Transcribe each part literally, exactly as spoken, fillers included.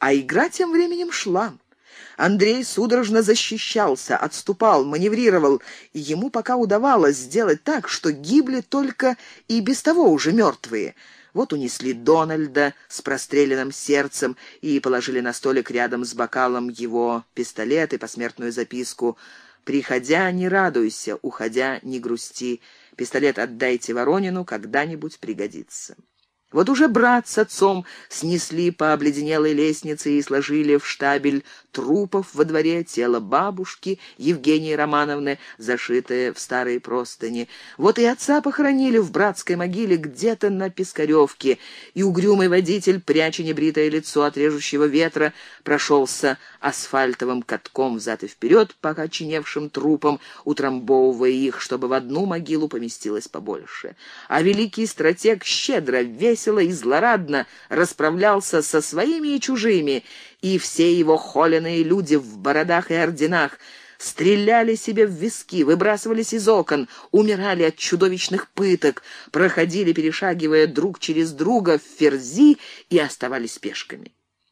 А игра тем временем шла. Андрей судорожно защищался, отступал, маневрировал, и ему пока удавалось сделать так, что гибли только и без того уже мертвые. Вот унесли Дональда с простреленным сердцем и положили на столик рядом с бокалом его пистолет и посмертную записку: «Приходя, не радуйся, уходя, не грусти. Пистолет отдайте Воронину, когда-нибудь пригодится». Вот уже брат с отцом снесли по обледенелой лестнице и сложили в штабель трупов во дворе тело бабушки Евгении Романовны, зашитое в старые простыни. Вот и отца похоронили в братской могиле где-то на Пискаревке, и угрюмый водитель, пряча небритое лицо от режущего ветра, прошелся асфальтовым катком взад и вперед по окоченевшим трупам, утрамбовывая их, чтобы в одну могилу поместилось побольше. А великий стратег щедро, весело и злорадно расправлялся со своими и чужими, и все его холеные люди в бородах и орденах стреляли себе в виски, выбрасывались из окон, умирали от чудовищных пыток, проходили, перешагивая друг через друга, в ферзи и оставались пешками.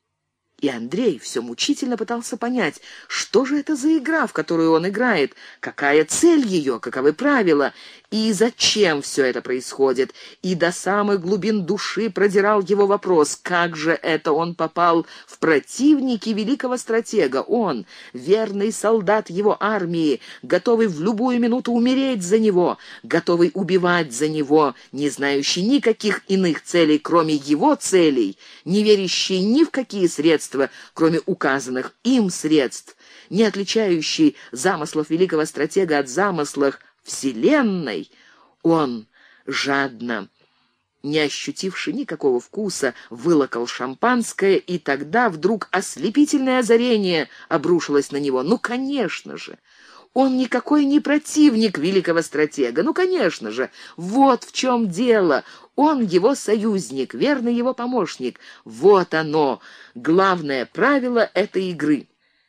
И Андрей все мучительно пытался понять, что же это за игра, в которую он играет, какая цель ее, каковы правила, и зачем все это происходит. И до самых глубин души продирал его вопрос, как же это он попал в противники великого стратега. Он, верный солдат его армии, готовый в любую минуту умереть за него, готовый убивать за него, не знающий никаких иных целей, кроме его целей, не верящий ни в какие средства, кроме указанных им средств, не отличающий замыслов великого стратега от замыслов вселенной, он жадно, не ощутивший никакого вкуса, вылокал шампанское, и тогда вдруг ослепительное озарение обрушилось на него. Ну, конечно же! Он никакой не противник великого стратега. Ну, конечно же, вот в чем дело. Он его союзник, верный его помощник. Вот оно, главное правило этой игры.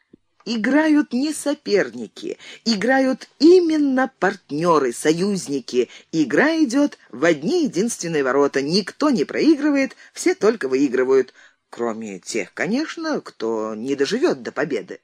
Играют не соперники, играют именно партнеры, союзники. Игра идет в одни единственные ворота. Никто не проигрывает, все только выигрывают. Кроме тех, конечно, кто не доживет до победы.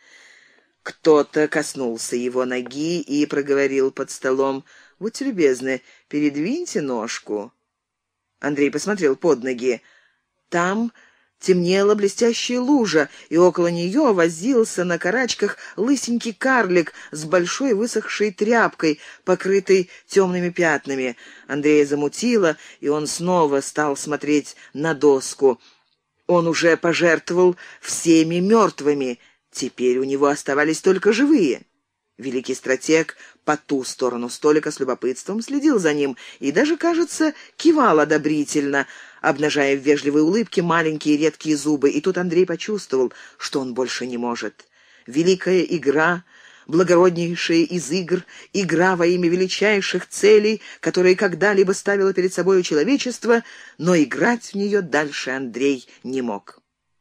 Кто-то коснулся его ноги и проговорил под столом: «Будьте любезны, передвиньте ножку». Андрей посмотрел под ноги. Там темнела блестящая лужа, и около нее возился на карачках лысенький карлик с большой высохшей тряпкой, покрытой темными пятнами. Андрея замутило, и он снова стал смотреть на доску. Он уже пожертвовал всеми мертвыми. Теперь у него оставались только живые. Великий стратег по ту сторону столика с любопытством следил за ним и даже, кажется, кивал одобрительно, обнажая в вежливой улыбке маленькие редкие зубы. И тут Андрей почувствовал, что он больше не может. Великая игра, благороднейшая из игр, игра во имя величайших целей, которые когда-либо ставило перед собой человечество, но играть в нее дальше Андрей не мог.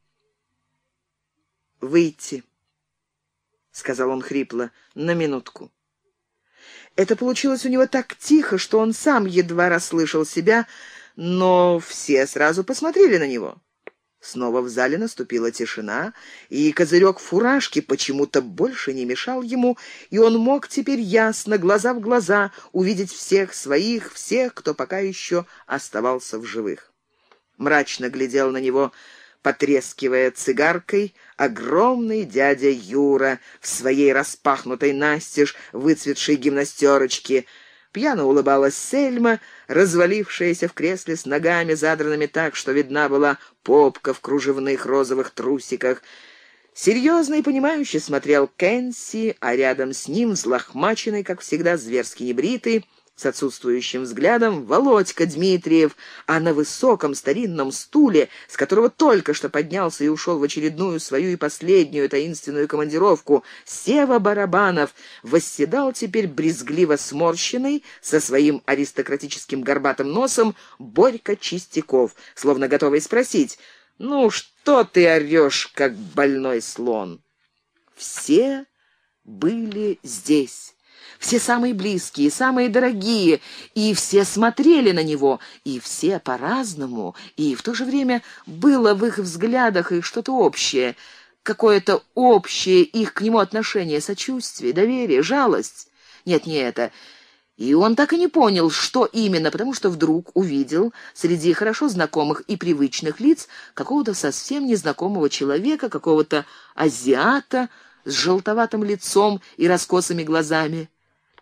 «Выйти», — сказал он хрипло, — «на минутку». Это получилось у него так тихо, что он сам едва расслышал себя, но все сразу посмотрели на него. Снова в зале наступила тишина, и козырек фуражки почему-то больше не мешал ему, и он мог теперь ясно, глаза в глаза, увидеть всех своих, всех, кто пока еще оставался в живых. Мрачно глядел на него, потрескивая цигаркой, огромный дядя Юра в своей распахнутой настежь выцветшей гимнастерочке. Пьяно улыбалась Сельма, развалившаяся в кресле с ногами, задранными так, что видна была попка в кружевных розовых трусиках. Серьезно и понимающе смотрел Кэнси, а рядом с ним, взлохмаченный, как всегда, зверски небритый, с отсутствующим взглядом, Володька Дмитриев, а на высоком старинном стуле, с которого только что поднялся и ушел в очередную свою и последнюю таинственную командировку, Сева Барабанов, восседал теперь брезгливо сморщенный, со своим аристократическим горбатым носом, Борька Чистяков, словно готовый спросить: «Ну, что ты орешь, как больной слон?» Все были здесь. все самые близкие, самые дорогие, и все смотрели на него, и все по-разному, и в то же время было в их взглядах и что-то общее, какое-то общее их к нему отношение, сочувствие, доверие, жалость. Нет, не это. И он так и не понял, что именно, потому что вдруг увидел среди хорошо знакомых и привычных лиц какого-то совсем незнакомого человека, какого-то азиата с желтоватым лицом и раскосыми глазами.